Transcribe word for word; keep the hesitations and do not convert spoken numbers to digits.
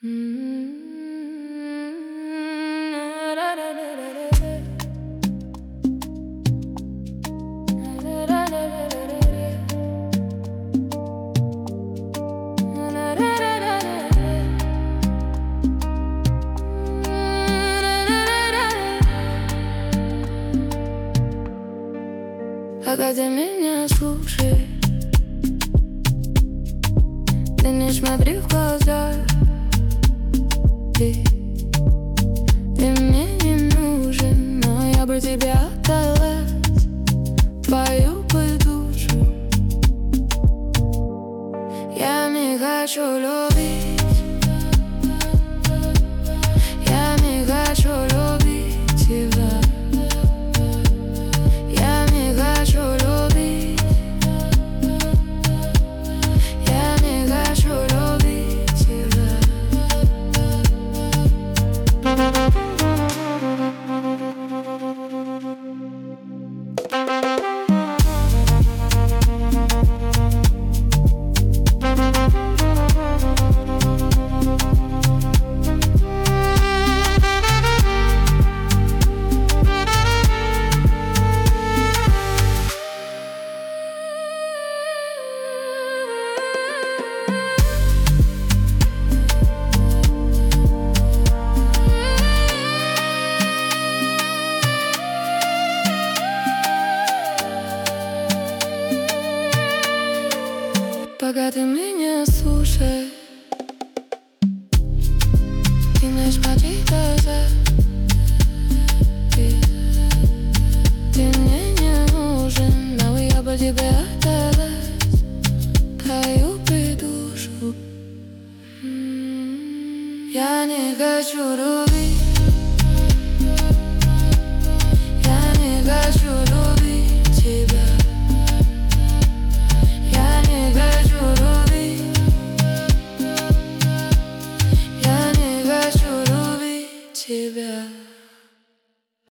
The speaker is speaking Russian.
Пока ты меня слушай, ты не смотри в глаза. Ты, ты мне не нужен, но я бы тебе отдала твою бы душу. Я не хочу любить, я не хочу любить тебя. Я не хочу любить, я не хочу любить тебя. Пока ты меня слушай, ты не смотри в глаза. Ты, ты мне не нужен, но я бы тебе отдала твою бы душу. Я не хочу любить, я не хочу любить тебя. Я не хочу любить, я не хочу любить тебя.